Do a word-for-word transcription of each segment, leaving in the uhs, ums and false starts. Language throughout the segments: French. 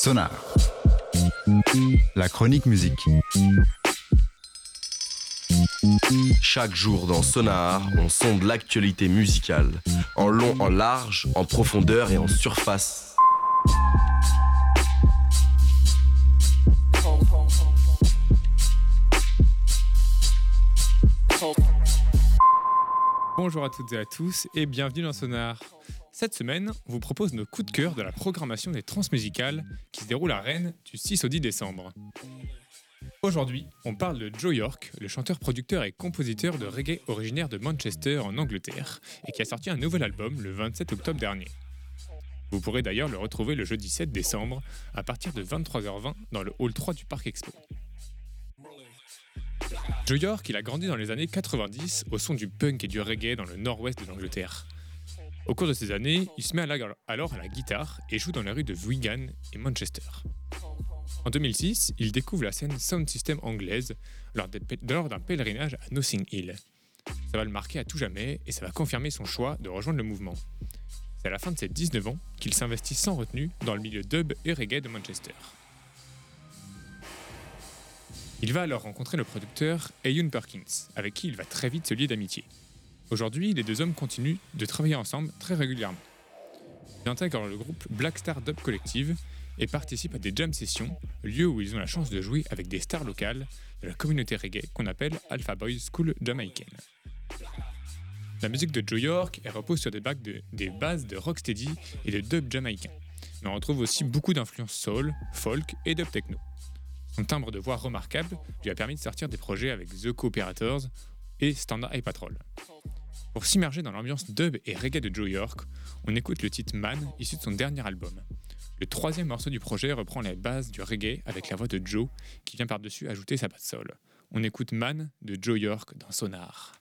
Sonar, la chronique musique. Chaque jour dans Sonar, on sonde l'actualité musicale, en long, en large, en profondeur et en surface. Bonjour à toutes et à tous et bienvenue dans Sonar. Cette semaine, on vous propose nos coups de cœur de la programmation des transmusicales qui se déroule à Rennes du six au dix décembre. Aujourd'hui, on parle de Joe York, le chanteur, producteur et compositeur de reggae originaire de Manchester en Angleterre et qui a sorti un nouvel album le vingt-sept octobre dernier. Vous pourrez d'ailleurs le retrouver le jeudi sept décembre à partir de vingt-trois heures vingt dans le hall trois du Parc Expo. Joe York, il a grandi dans les années quatre-vingt-dix au son du punk et du reggae dans le nord-ouest de l'Angleterre. Au cours de ces années, il se met alors à la guitare et joue dans les rues de Wigan et Manchester. En deux mille six, il découvre la scène sound system anglaise lors d'un pèlerinage à Notting Hill. Ça va le marquer à tout jamais et ça va confirmer son choix de rejoindre le mouvement. C'est à la fin de ses dix-neuf ans qu'il s'investit sans retenue dans le milieu dub et reggae de Manchester. Il va alors rencontrer le producteur Ewan Perkins, avec qui il va très vite se lier d'amitié. Aujourd'hui, les deux hommes continuent de travailler ensemble très régulièrement. Ils intègrent le groupe Black Star Dub Collective et participent à des jam sessions, lieux où ils ont la chance de jouer avec des stars locales de la communauté reggae qu'on appelle Alpha Boys School jamaïcaine. La musique de Joe York elle repose sur des, de, des bases de rocksteady et de dub jamaïcain, mais on retrouve aussi beaucoup d'influences soul, folk et dub techno. Son timbre de voix remarquable lui a permis de sortir des projets avec The Co-Operators et Standard Eye Patrol. Pour s'immerger dans l'ambiance dub et reggae de Joe York, on écoute le titre Man, issu de son dernier album. Le troisième morceau du projet reprend les bases du reggae avec la voix de Joe, qui vient par-dessus ajouter sa patte soul. On écoute Man de Joe York dans Sonar.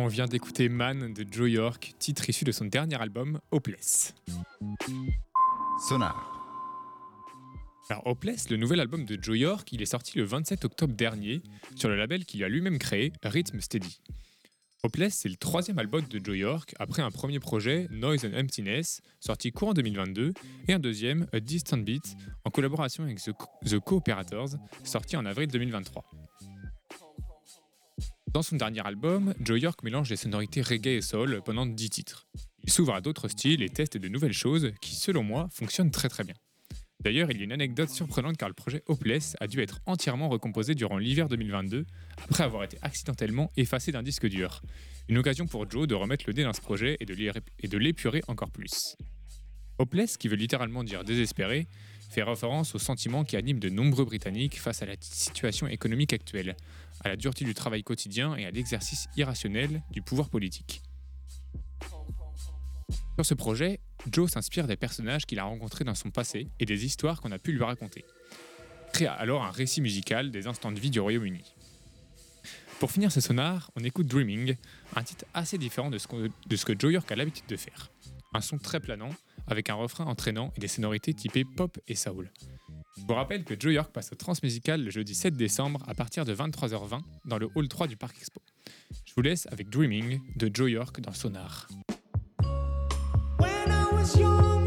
On vient d'écouter Man de Joe York, titre issu de son dernier album Hopeless. Sonar. Alors Hopeless, le nouvel album de Joe York, il est sorti le vingt-sept octobre dernier sur le label qu'il a lui-même créé, Rhythm Steady. Hopeless, c'est le troisième album de Joe York, après un premier projet, Noise and Emptiness, sorti courant deux mille vingt-deux, et un deuxième, A Distant Beat, en collaboration avec The, Co- The Co-Operators, sorti en avril deux mille vingt-trois. Dans son dernier album, Joe York mélange les sonorités reggae et soul pendant dix titres. Il s'ouvre à d'autres styles et teste de nouvelles choses qui, selon moi, fonctionnent très très bien. D'ailleurs, il y a une anecdote surprenante car le projet Hopeless a dû être entièrement recomposé durant l'hiver deux mille vingt-deux, après avoir été accidentellement effacé d'un disque dur. Une occasion pour Joe de remettre le nez dans ce projet et de, l'é- et de l'épurer encore plus. Hopeless, qui veut littéralement dire désespéré, fait référence aux sentiments qui animent de nombreux Britanniques face à la situation économique actuelle, à la dureté du travail quotidien et à l'exercice irrationnel du pouvoir politique. Sur ce projet, Joe s'inspire des personnages qu'il a rencontrés dans son passé et des histoires qu'on a pu lui raconter. Il crée alors un récit musical des instants de vie du Royaume-Uni. Pour finir ce sonar, on écoute Dreaming, un titre assez différent de ce, que, de ce que Joe York a l'habitude de faire. Un son très planant, avec un refrain entraînant et des sonorités typées pop et soul. Je vous rappelle que Joe York passe au Transmusical le jeudi sept décembre à partir de vingt-trois heures vingt dans le hall trois du Parc Expo. Je vous laisse avec Dreaming de Joe York dans Sonar. When I was young